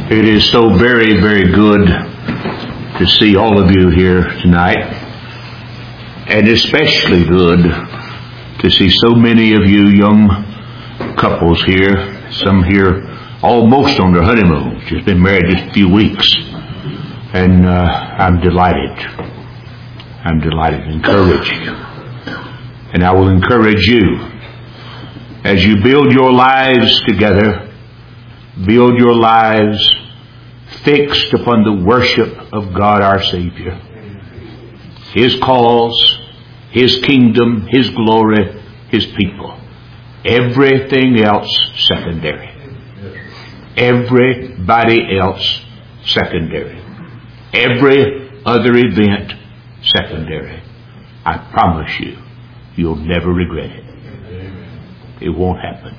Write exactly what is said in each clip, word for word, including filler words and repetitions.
It is so very, very good to see all of you here tonight, and especially good to see so many of you young couples here, some here almost on their honeymoon, just been married just a few weeks, and uh, I'm delighted. I'm delighted to encourage you, and I will encourage you as you build your lives together. Build your lives fixed upon the worship of God our Savior. His cause, His kingdom, His glory, His people. Everything else secondary. Everybody else secondary. Every other event secondary. I promise you, you'll never regret it. It won't happen.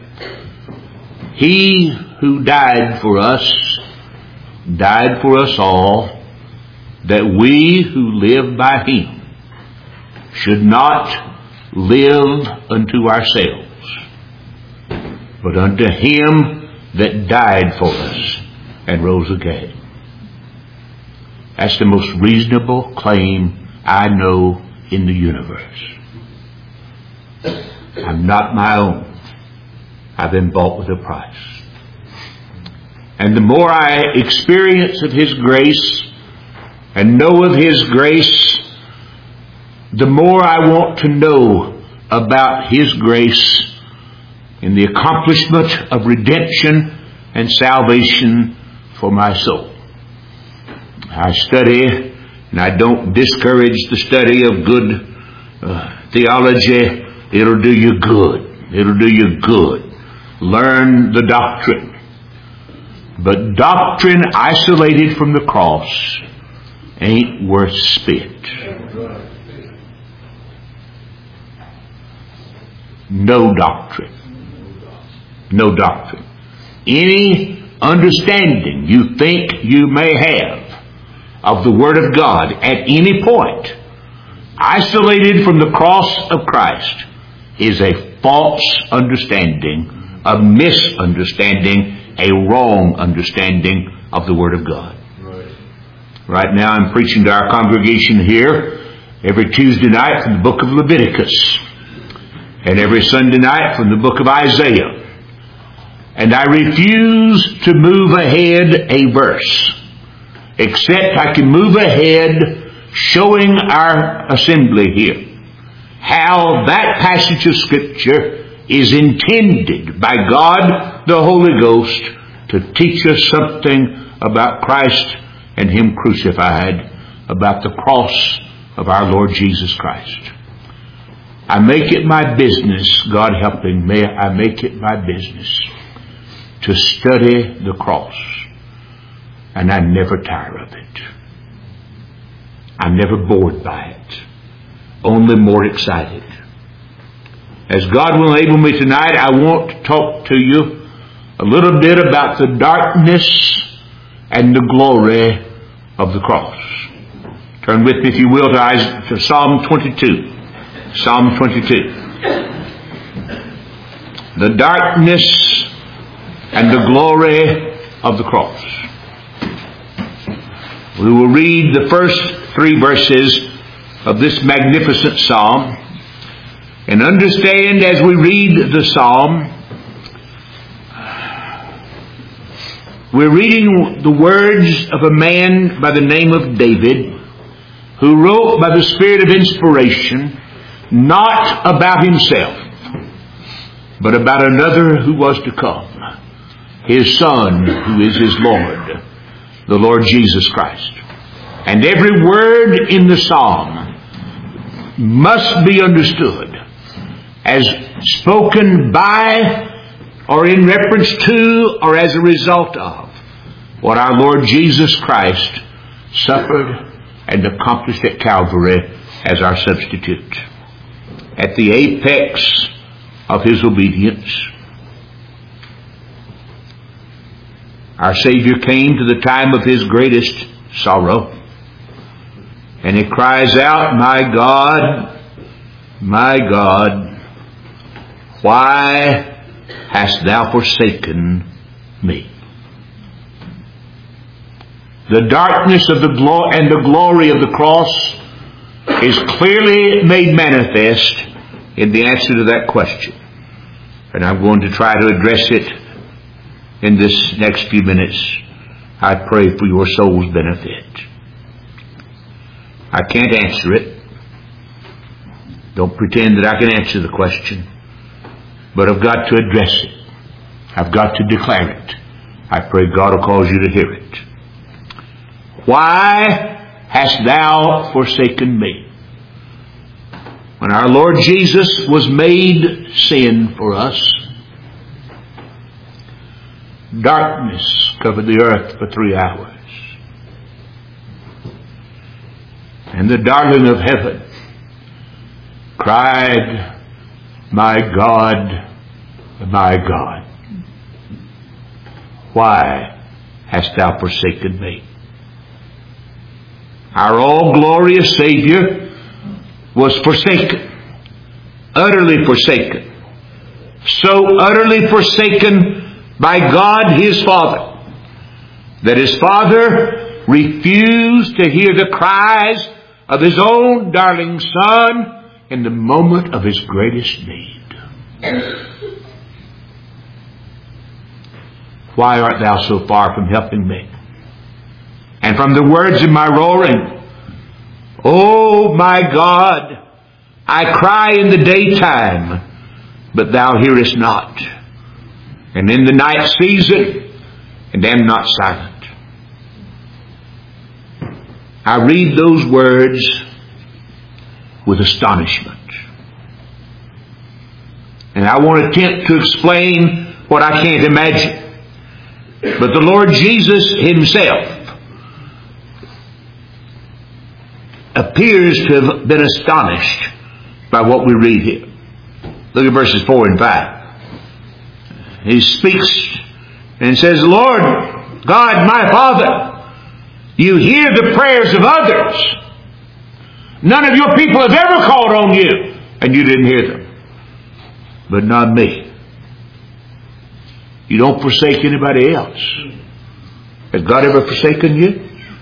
He who died for us, died for us all, that we who live by Him should not live unto ourselves, but unto Him that died for us and rose again. That's the most reasonable claim I know in the universe. I'm not my own. I've been bought with a price. And the more I experience of His grace and know of His grace, the more I want to know about His grace in the accomplishment of redemption and salvation for my soul. I study, and I don't discourage the study of good uh, theology. It'll do you good. It'll do you good. Learn the doctrine. But doctrine isolated from the cross ain't worth spit. No doctrine. No doctrine. Any understanding you think you may have of the Word of God at any point, isolated from the cross of Christ, is a false understanding, a misunderstanding, a wrong understanding of the Word of God. Right. Right now I'm preaching to our congregation here every Tuesday night from the book of Leviticus, and every Sunday night from the book of Isaiah. And I refuse to move ahead a verse, except I can move ahead showing our assembly here how that passage of Scripture is intended by God the Holy Ghost to teach us something about Christ and Him crucified, about the cross of our Lord Jesus Christ. I make it my business, God helping me, I make it my business to study the cross. And I never tire of it. I'm never bored by it. Only more excited. As God will enable me tonight, I want to talk to you a little bit about the darkness and the glory of the cross. Turn with me, if you will, to, to Psalm twenty-two. Psalm twenty-two. The darkness and the glory of the cross. We will read the first three verses of this magnificent psalm, and understand as we read the psalm, we're reading the words of a man by the name of David, who wrote by the Spirit of inspiration, not about himself, but about another who was to come, His Son, who is His Lord, the Lord Jesus Christ. And every word in the psalm must be understood as spoken by, or in reference to, or as a result of what our Lord Jesus Christ suffered and accomplished at Calvary as our substitute. At the apex of His obedience, our Savior came to the time of His greatest sorrow, and He cries out, "My God, my God, why hast Thou forsaken me?" The darkness of the glo- and the glory of the cross is clearly made manifest in the answer to that question. And I'm going to try to address it in this next few minutes. I pray for your soul's benefit. I can't answer it. Don't pretend that I can answer the question. But I've got to address it. I've got to declare it. I pray God will cause you to hear it. Why hast thou forsaken me? When our Lord Jesus was made sin for us, darkness covered the earth for three hours. And the darling of heaven cried, My God, my God, why hast thou forsaken me? Our all-glorious Savior was forsaken, utterly forsaken, so utterly forsaken by God his Father that his Father refused to hear the cries of his own darling Son in the moment of his greatest need. Why art thou so far from helping me? And from the words of my roaring, O my God, I cry in the daytime, but thou hearest not, and in the night season, and am not silent. I read those words with astonishment. And I want to attempt to explain what I can't imagine. But the Lord Jesus himself appears to have been astonished by what we read here. Look at verses four and five. He speaks and says, Lord God, my Father, you hear the prayers of others. None of your people have ever called on you, and you didn't hear them. But not me. You don't forsake anybody else. Has God ever forsaken you?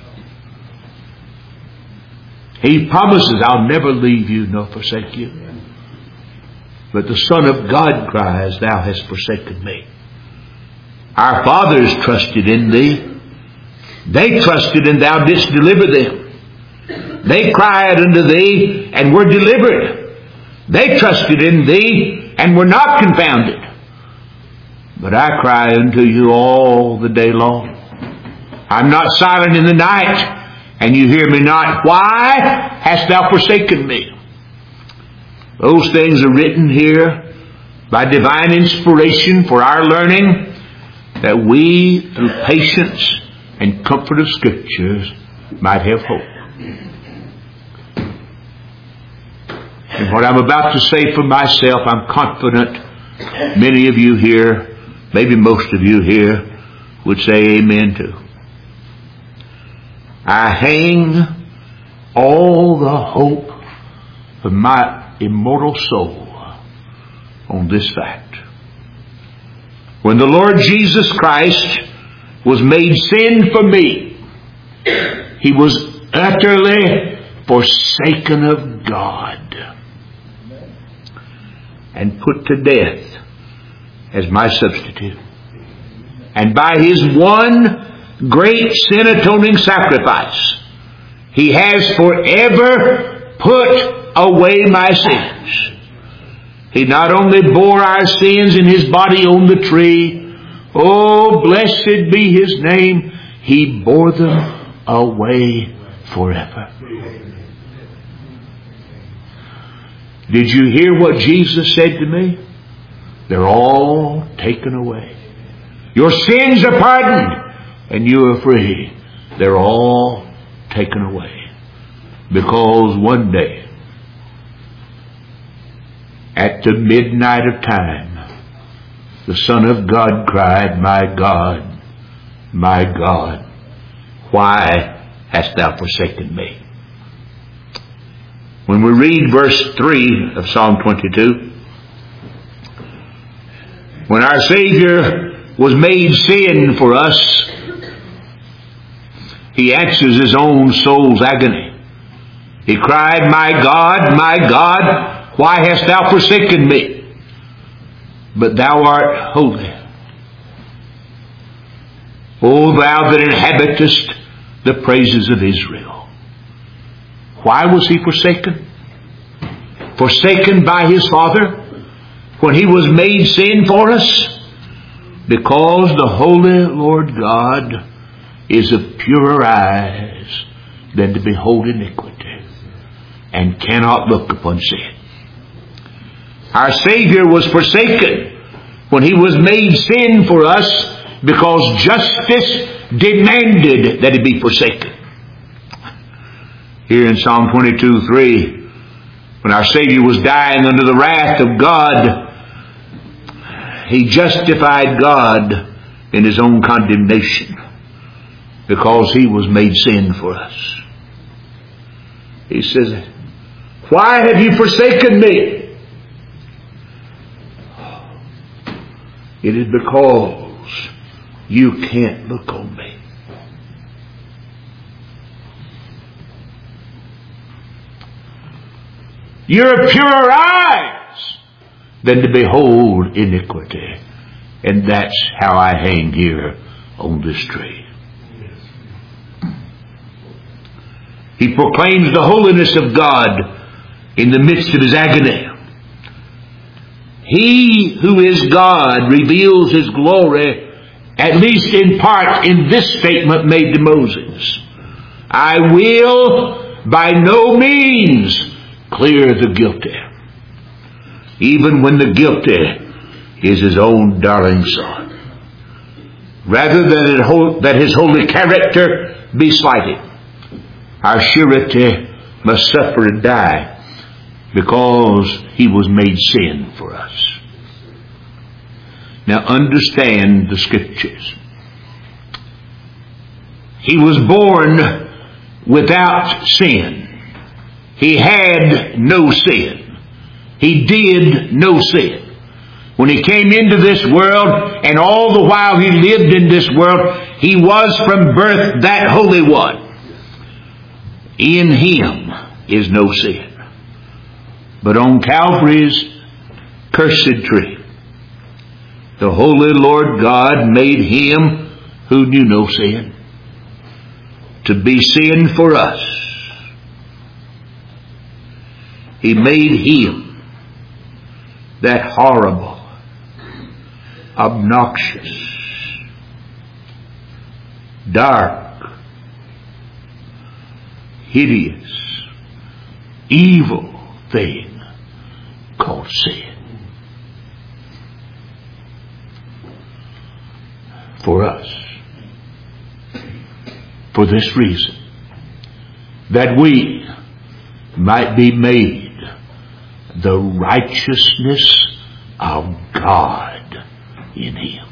He promises, I'll never leave you nor forsake you. But the Son of God cries, thou hast forsaken me. Our fathers trusted in thee. They trusted and thou didst deliver them. They cried unto thee and were delivered. They trusted in thee and were not confounded. But I cry unto you all the day long. I'm not silent in the night, and you hear me not. Why hast thou forsaken me? Those things are written here by divine inspiration for our learning, that we, through patience and comfort of Scriptures, might have hope. And what I'm about to say for myself, I'm confident many of you here, maybe most of you here, would say amen to. I hang all the hope of my immortal soul on this fact. When the Lord Jesus Christ was made sin for me, he was utterly forsaken of God and put to death as my substitute. And by his one great sin atoning sacrifice, he has forever put away my sins. He not only bore our sins in his body on the tree, oh, blessed be his name, he bore them away forever. Did you hear what Jesus said to me? They're all taken away. Your sins are pardoned and you are free. They're all taken away. Because one day, at the midnight of time, the Son of God cried, My God, my God, why hast thou forsaken me? When we read verse three of Psalm twenty-two, when our Savior was made sin for us, he answers his own soul's agony. He cried, "My God, my God, why hast thou forsaken me? But thou art holy. O thou that inhabitest the praises of Israel." Why was he forsaken? Forsaken by his Father when he was made sin for us? Because the holy Lord God is of purer eyes than to behold iniquity, and cannot look upon sin. Our Savior was forsaken when he was made sin for us, because justice demanded that he be forsaken. Here in Psalm twenty-two three, when our Savior was dying under the wrath of God, he justified God in his own condemnation, because he was made sin for us. He says, "Why have you forsaken me?" It is because you can't look on me. You're of purer eyes than to behold iniquity. And that's how I hang here on this tree. He proclaims the holiness of God in the midst of his agony. He who is God reveals his glory, at least in part, in this statement made to Moses. "I will by no means clear the guilty," even when the guilty is his own darling son. Rather than it, that his holy character be slighted, our surety must suffer and die, because he was made sin for us. Now understand the Scriptures. He was born without sin. He had no sin. He did no sin. When he came into this world, and all the while he lived in this world, he was from birth that Holy One. In him is no sin. But on Calvary's cursed tree, the holy Lord God made him who knew no sin to be sin for us. He made him that horrible, obnoxious, dark, hideous, evil thing called sin. For us. For this reason, that we might be made the righteousness of God in him.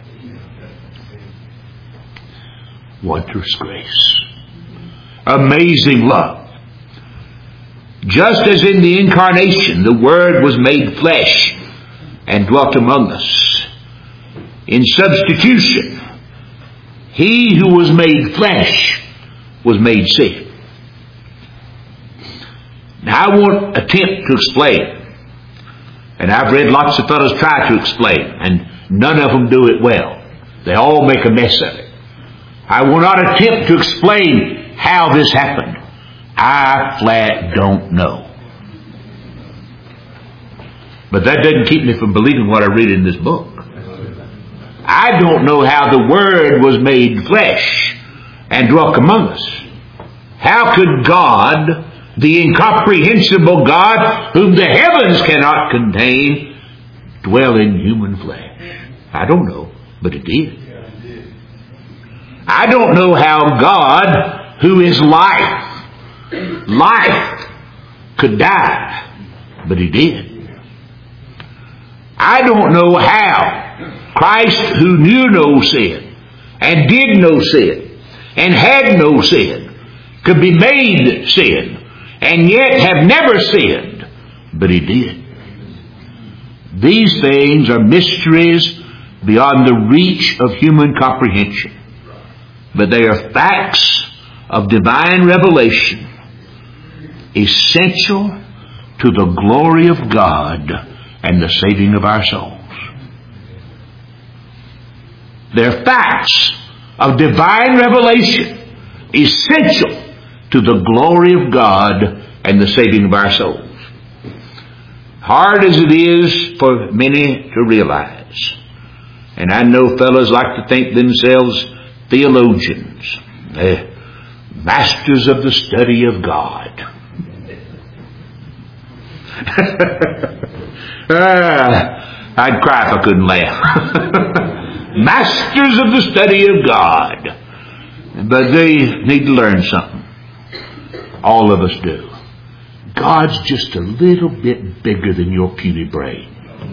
Wondrous grace. Amazing love. Just as in the incarnation the Word was made flesh and dwelt among us, in substitution, he who was made flesh was made sin. Now I won't attempt to explain, and I've read lots of fellows try to explain, and none of them do it well. They all make a mess of it. I will not attempt to explain how this happened. I flat don't know. But that doesn't keep me from believing what I read in this book. I don't know how the Word was made flesh and dwelt among us. How could God, the incomprehensible God, whom the heavens cannot contain, dwell in human flesh? I don't know, but it did. I don't know how God, who is life, life, could die, but he did. I don't know how Christ, who knew no sin, and did no sin, and had no sin, could be made sin, and yet have never sinned, but he did. These things are mysteries beyond the reach of human comprehension, but they are facts of divine revelation essential to the glory of God and the saving of our souls. They're facts of divine revelation essential to the glory of God and the saving of our souls. Hard as it is for many to realize. And I know fellows like to think themselves theologians, eh, masters of the study of God. uh, I'd cry if I couldn't laugh. Masters of the study of God. But they need to learn something. All of us do. God's just a little bit bigger than your puny brain.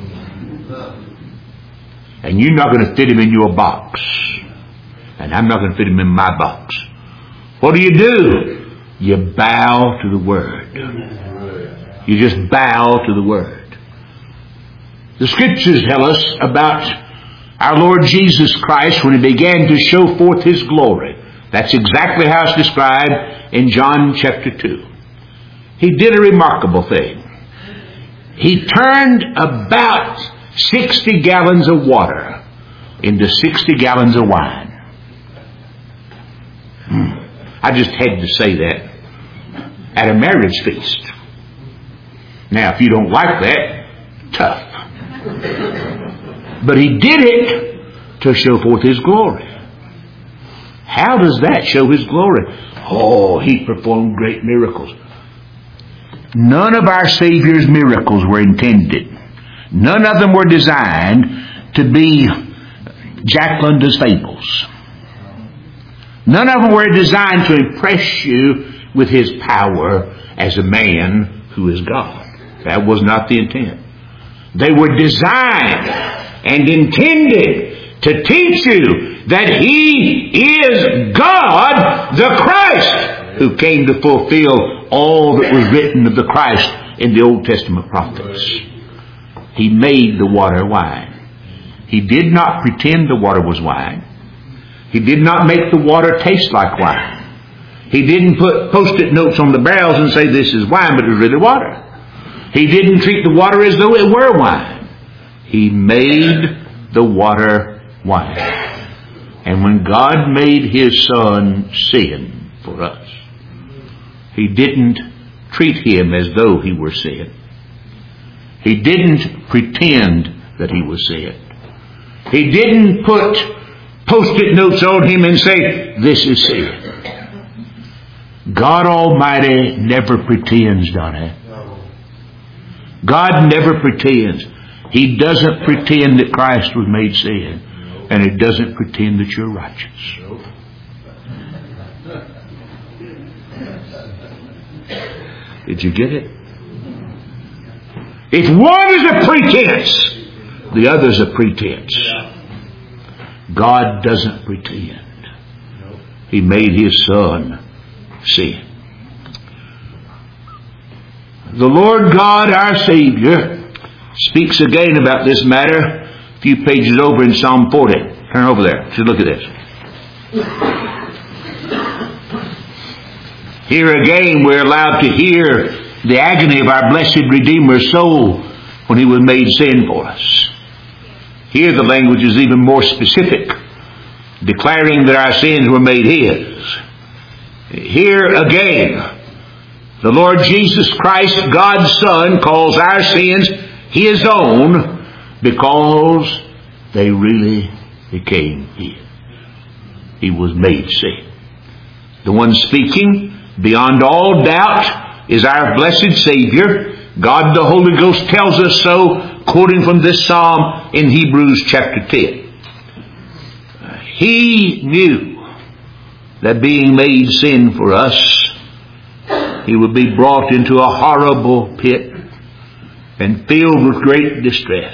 And you're not going to fit him in your box. And I'm not going to fit him in my box. What do you do? You bow to the Word. You just bow to the Word. The Scriptures tell us about our Lord Jesus Christ when He began to show forth His glory. That's exactly how it's described in John chapter two. He did a remarkable thing. He turned about sixty gallons of water into sixty gallons of wine. Hmm. I just had to say that at a marriage feast. Now, if you don't like that, tough. But He did it to show forth His glory. How does that show His glory? Oh, He performed great miracles. None of our Savior's miracles were intended. None of them were designed to be Jack London's fables. None of them were designed to impress you with His power as a man who is God. That was not the intent. They were designed and intended to teach you that He is God, the Christ, who came to fulfill all that was written of the Christ in the Old Testament prophets. He made the water wine. He did not pretend the water was wine. He did not make the water taste like wine. He didn't put post-it notes on the barrels and say this is wine, but it was really water. He didn't treat the water as though it were wine. He made the water wine. And when God made His Son sin for us, He didn't treat Him as though He were sin. He didn't pretend that He was sin. He didn't put post-it notes on Him and say, this is sin. God Almighty never pretends, Donna. God never pretends. He doesn't pretend that Christ was made sin. And He doesn't pretend that you're righteous. Did you get it? If one is a pretense, the other's a pretense. God doesn't pretend. He made His Son sin. The Lord God, our Savior, speaks again about this matter a few pages over in Psalm forty. Turn over there. Just look at this. Here again we're allowed to hear the agony of our blessed Redeemer's soul when He was made sin for us. Here the language is even more specific, declaring that our sins were made His. Here again, the Lord Jesus Christ, God's Son, calls our sins His own because they really became His. He was made sin. The one speaking, beyond all doubt, is our blessed Savior. God the Holy Ghost tells us so, quoting from this psalm in Hebrews chapter ten. He knew that being made sin for us, He would be brought into a horrible pit and filled with great distress.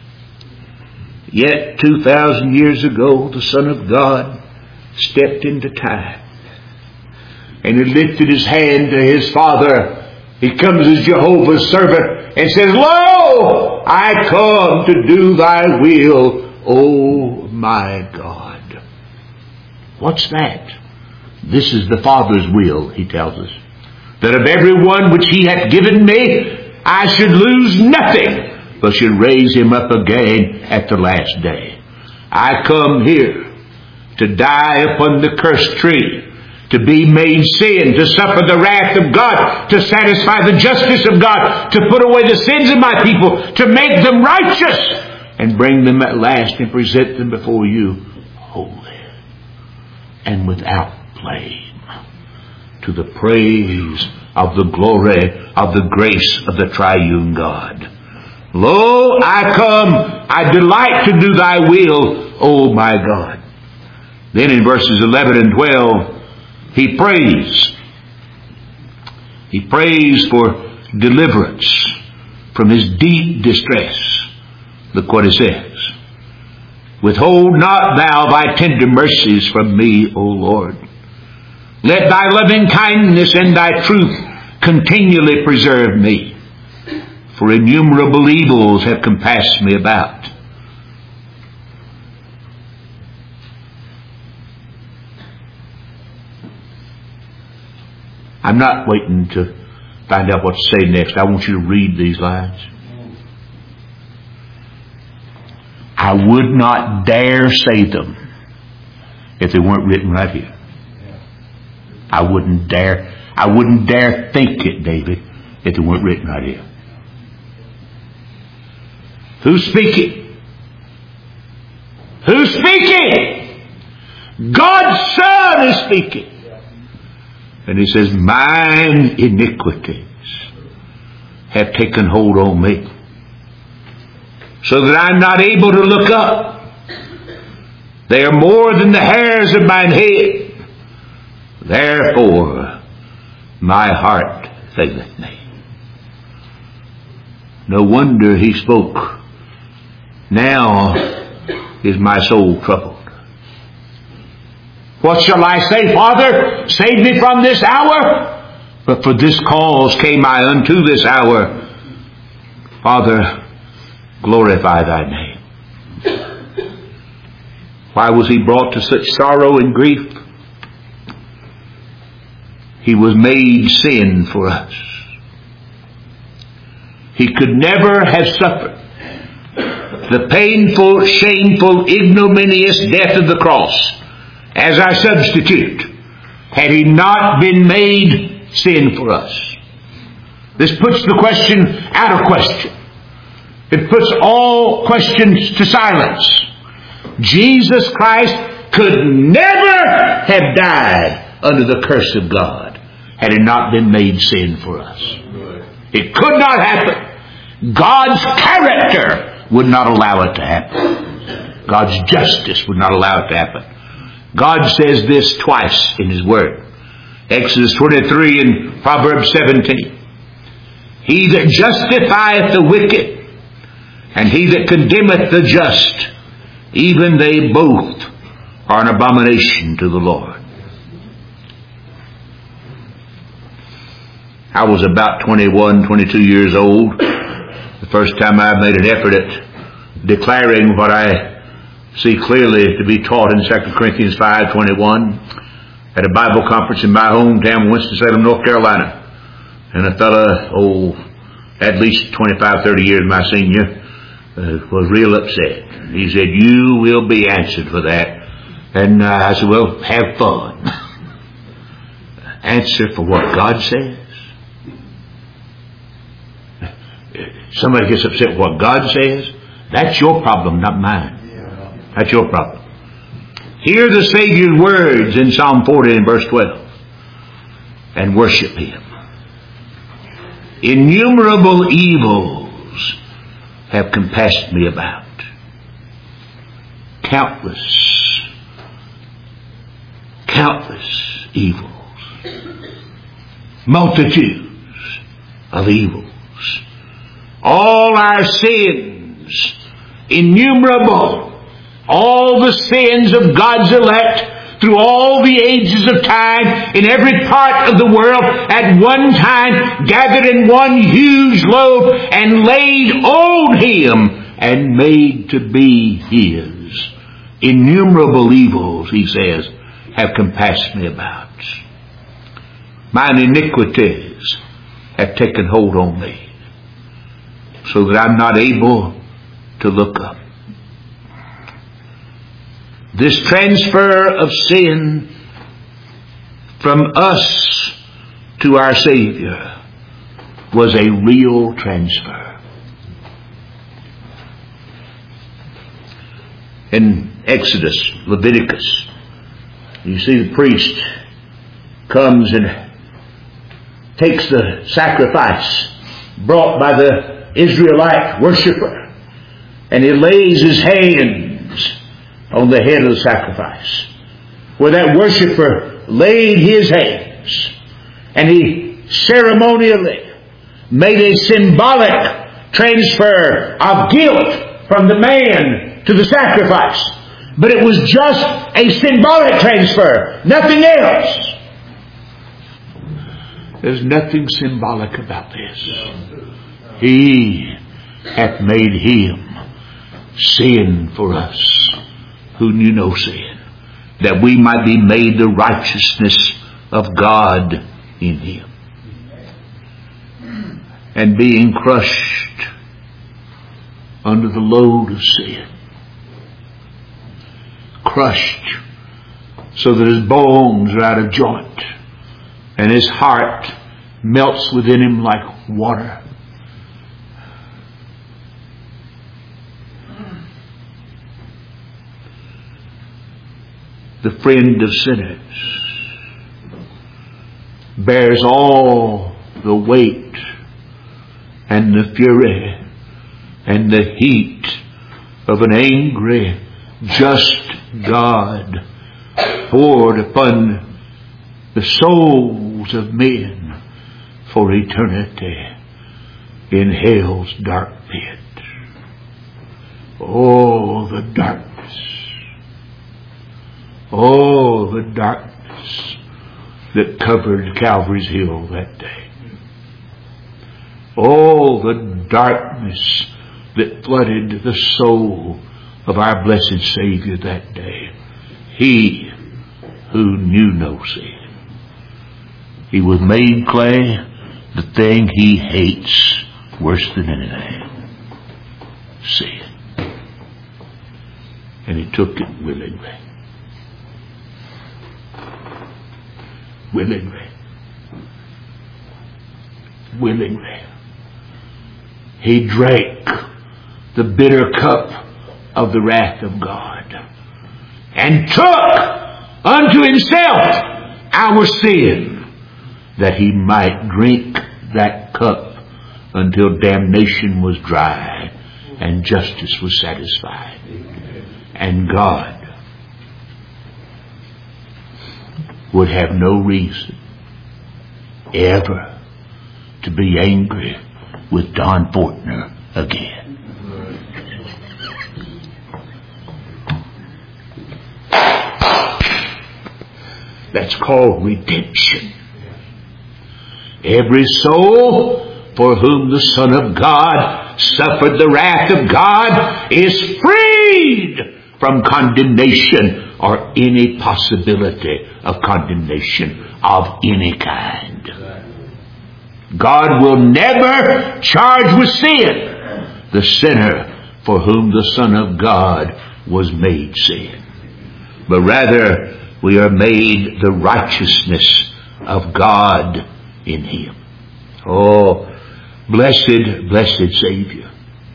Yet two thousand years ago, the Son of God stepped into time and He lifted His hand to His Father. He comes as Jehovah's servant and says, Lo, I come to do Thy will, O my God. What's that? This is the Father's will, he tells us, that of every one which he hath given me, I should lose nothing, but should raise him up again at the last day. I come here to die upon the cursed tree, to be made sin, to suffer the wrath of God, to satisfy the justice of God, to put away the sins of my people, to make them righteous, and bring them at last and present them before you holy and without blame, to the praise of the glory of the grace of the triune God. Lo, I come, I delight to do thy will, O my God. Then in verses eleven and twelve, he prays. He prays for deliverance from his deep distress. Look what he says. Withhold not thou thy tender mercies from me, O Lord. Let thy loving kindness and thy truth continually preserve me. For innumerable evils have compassed me about. I'm not waiting to find out what to say next. I want you to read these lines. I would not dare say them if they weren't written right here. I wouldn't dare, I wouldn't dare think it, David, if they weren't written right here. Who's speaking? Who's speaking? God's Son is speaking. And he says, mine iniquities have taken hold on me, so that I'm not able to look up. They are more than the hairs of mine head. Therefore, my heart faileth me. No wonder he spoke. Now is my soul troubled. What shall I say, Father? Save me from this hour. But for this cause came I unto this hour. Father, glorify thy name. Why was he brought to such sorrow and grief? He was made sin for us. He could never have suffered the painful, shameful, ignominious death of the cross as our substitute had he not been made sin for us. This puts the question out of question. It puts all questions to silence. Jesus Christ could never have died under the curse of God had it not been made sin for us. It could not happen. God's character would not allow it to happen. God's justice would not allow it to happen. God says this twice in His Word. Exodus twenty-three and Proverbs seventeen. He that justifieth the wicked, and he that condemneth the just, even they both are an abomination to the Lord. I was about twenty-one, twenty-two years old the first time I made an effort at declaring what I see clearly to be taught in Second Corinthians five twenty-one at a Bible conference in my hometown, Winston-Salem, North Carolina. And a fellow, oh, at least twenty-five, thirty years my senior, uh, was real upset. He said, you will be answered for that. And uh, I said, well, have fun. Answer for what God says? Somebody gets upset with what God says? That's your problem, not mine. That's your problem. Hear the Savior's words in Psalm forty and verse twelve and worship Him. Innumerable evils have compassed me about. Countless, countless evils. Multitudes of evils. All our sins, innumerable. All the sins of God's elect through all the ages of time in every part of the world at one time gathered in one huge load and laid on Him and made to be His. Innumerable evils, He says, have compassed me about. Mine iniquities have taken hold on me, so that I'm not able to look up. This transfer of sin from us to our Savior was a real transfer. In Exodus, Leviticus, you see the priest comes and takes the sacrifice brought by the Israelite worshiper, and he lays his hands on the head of the sacrifice, where that worshiper laid his hands, and he ceremonially made a symbolic transfer of guilt from the man to the sacrifice. But it was just a symbolic transfer, nothing else. There's nothing symbolic about this. He hath made him sin for us who knew no sin, that we might be made the righteousness of God in him. And being crushed under the load of sin, crushed so that his bones are out of joint and his heart melts within him like water. The friend of sinners bears all the weight and the fury and the heat of an angry, just God poured upon the souls of men for eternity in hell's dark pit. Oh, the darkness. Oh, the darkness that covered Calvary's Hill that day. Oh, the darkness that flooded the soul of our blessed Savior that day. He who knew no sin. He was made clay, the thing he hates worse than anything. Sin. And he took it willingly. Willingly. Willingly. He drank the bitter cup of the wrath of God and took unto himself our sin, that he might drink that cup until damnation was dry and justice was satisfied. And God would have no reason ever to be angry with Don Fortner again. That's called redemption. Every soul for whom the Son of God suffered the wrath of God is freed from condemnation or any possibility of condemnation of any kind. God will never charge with sin the sinner for whom the Son of God was made sin, but rather we are made the righteousness of God in him. Oh, blessed, blessed Savior.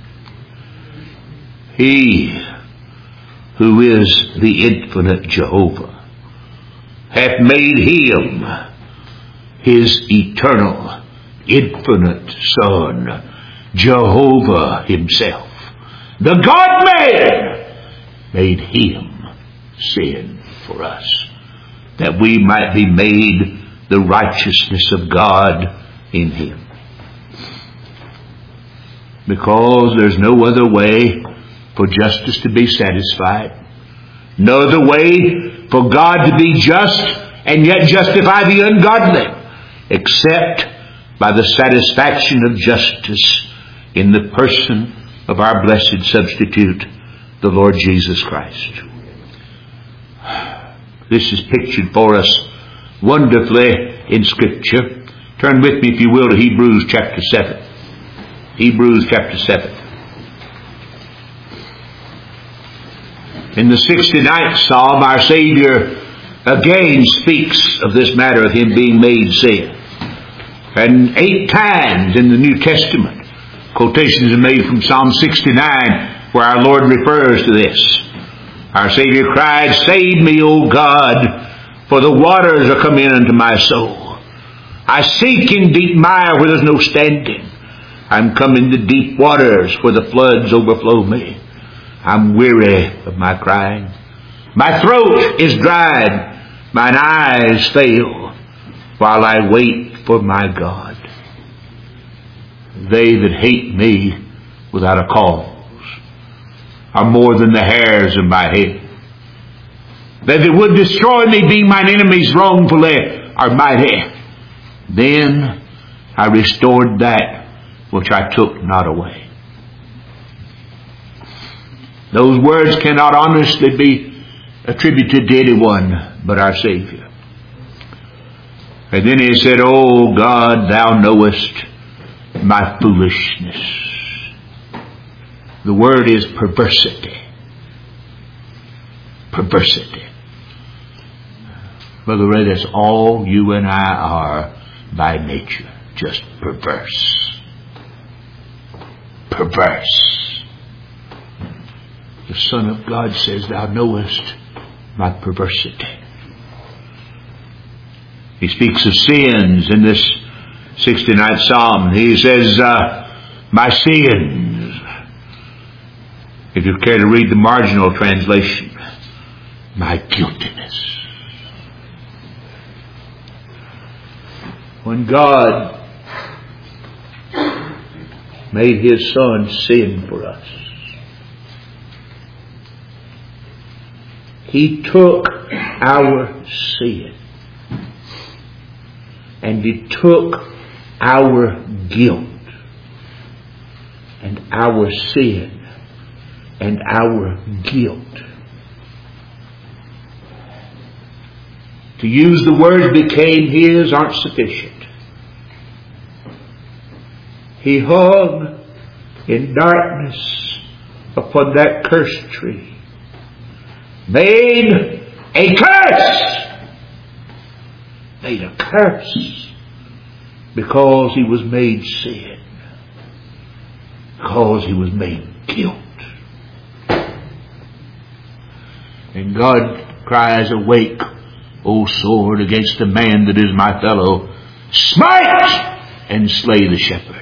He who is the infinite Jehovah hath made him his eternal, infinite Son, Jehovah himself. The God-man made him sin for us, that we might be made the righteousness of God in him. Because there's no other way for justice to be satisfied, no other way for God to be just and yet justify the ungodly, except by the satisfaction of justice in the person of our blessed substitute, the Lord Jesus Christ. This is pictured for us wonderfully in Scripture. Turn with me, if you will, to Hebrews chapter seven. Hebrews chapter seven. In the sixty-ninth Psalm, our Savior again speaks of this matter of Him being made sin. And eight times in the New Testament, quotations are made from Psalm sixty-nine, where our Lord refers to this. Our Savior cried, "Save me, O God, for the waters are come in unto my soul. I sink in deep mire where there's no standing. I'm come into deep waters where the floods overflow me. I'm weary of my crying. My throat is dried, mine eyes fail, while I wait for my God. They that hate me without a cause are more than the hairs of my head. They that would destroy me, being mine enemies wrongfully, are mighty. Then I restored that which I took not away." Those words cannot honestly be attributed to anyone but our Savior. And then he said, "O God, thou knowest my foolishness." The word is perversity. Perversity. Brother Ray, that's all you and I are by nature. Just perverse. Perverse. The Son of God says, "Thou knowest my perversity." He speaks of sins in this sixty-ninth Psalm. He says, uh, "My sins." If you care to read the marginal translation, "my guiltiness." When God made His Son sin for us, He took our sin and He took our guilt and our sin and our guilt. To use the word "became His" aren't sufficient. He hung in darkness upon that cursed tree, made a curse, made a curse, because He was made sin, because He was made guilt. And God cries, "Awake, O sword, against the man that is my fellow. Smite and slay the shepherd."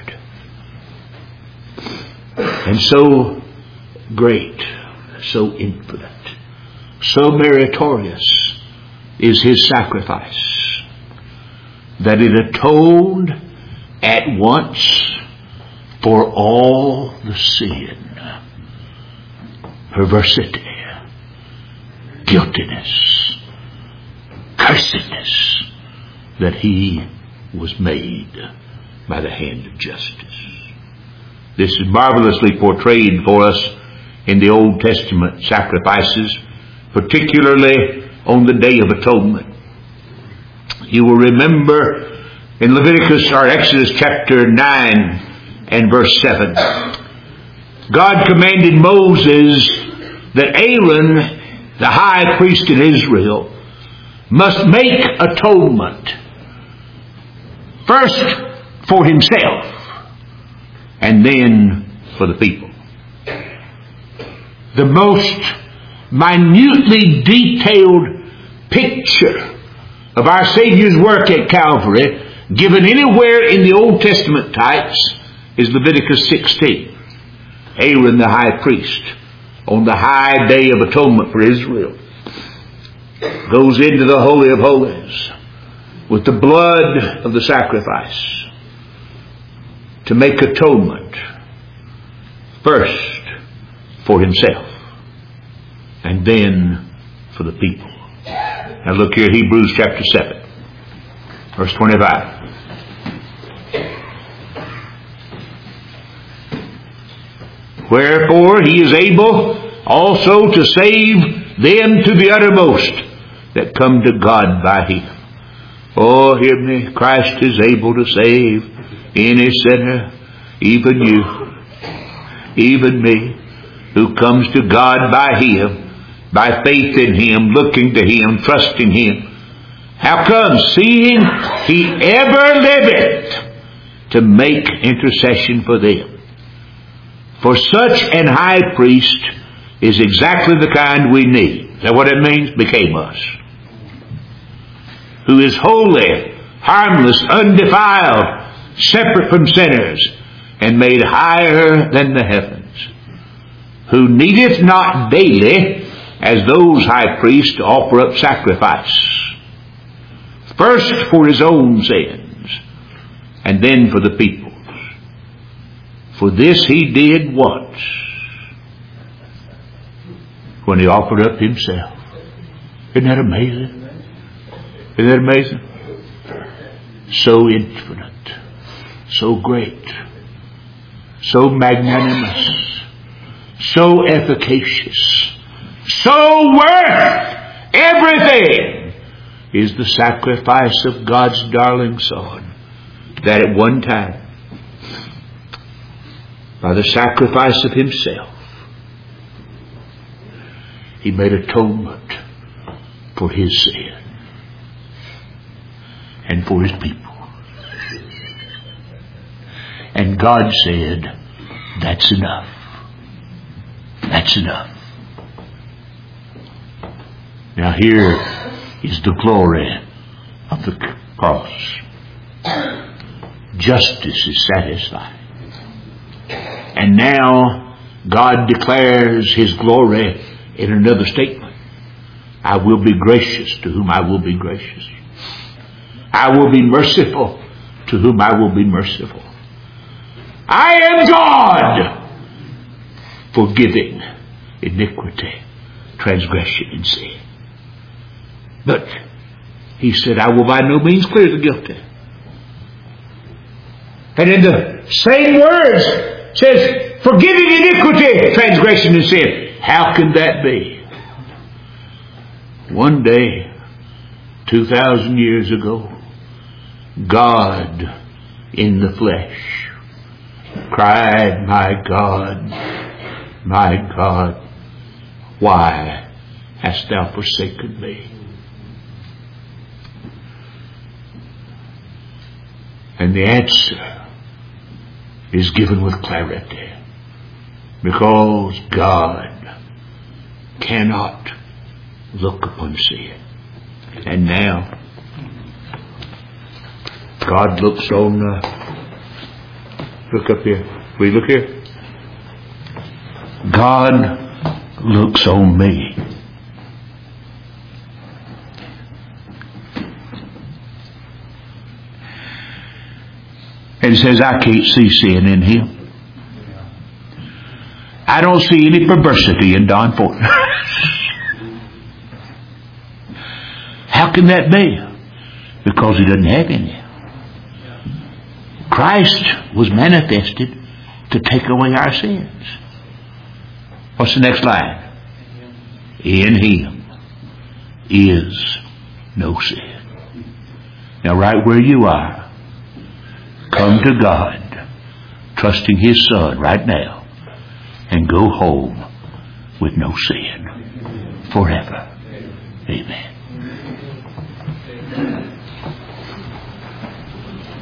And so great, so infinite, so meritorious is His sacrifice that it atoned at once for all the sin, perversity, guiltiness, cursedness that He was made by the hand of justice. This is marvelously portrayed for us in the Old Testament sacrifices, particularly on the Day of Atonement. You will remember in Leviticus or Exodus chapter nine and verse seven, God commanded Moses that Aaron, the high priest in Israel, must make atonement first for himself and then for the people. The most minutely detailed picture of our Savior's work at Calvary given anywhere in the Old Testament types is Leviticus sixteen. Aaron the high priest, on the high day of atonement for Israel, goes into the Holy of Holies with the blood of the sacrifice to make atonement first for himself and then for the people. Now look here, Hebrews chapter seven, verse twenty-five. Wherefore he is able also to save them to the uttermost that come to God by Him. Oh, hear me, Christ is able to save any sinner, even you, even me, who comes to God by Him, by faith in Him, looking to Him, trusting Him. How come? Seeing He ever liveth to make intercession for them. For such an high priest is exactly the kind we need. Is that what it means? Became us. Who is holy, harmless, undefiled, separate from sinners, and made higher than the heavens. Who needeth not daily, as those high priests, to offer up sacrifice. First for His own sins, and then for the people's. For this He did once, when He offered up Himself. Isn't that amazing? Isn't that amazing? So infinite, so great, so magnanimous, so efficacious, so worth everything is the sacrifice of God's darling Son, that at one time, by the sacrifice of Himself, He made atonement for His sin and for His people. And God said, that's enough. That's enough. Now here is the glory of the cross. Justice is satisfied. And now God declares His glory in another statement. I will be gracious to whom I will be gracious. I will be merciful to whom I will be merciful. I am God, forgiving iniquity, transgression, and sin. But He said, I will by no means clear the guilty. And in the same words says, forgiving iniquity, transgression, and sin. How can that be? One day, two thousand years ago, God in the flesh cried, my God, my God, why hast thou forsaken me? And the answer is given with clarity. Because God cannot look upon sin. And now, God looks on, uh, look up here. Will you look here? God looks on me. And says, I can't see sin in him. I don't see any perversity in Don Fortner. How can that be? Because he doesn't have any. Christ was manifested to take away our sins. What's the next line? In him is no sin. Now right where you are, come to God, trusting His Son right now, and go home with no sin forever.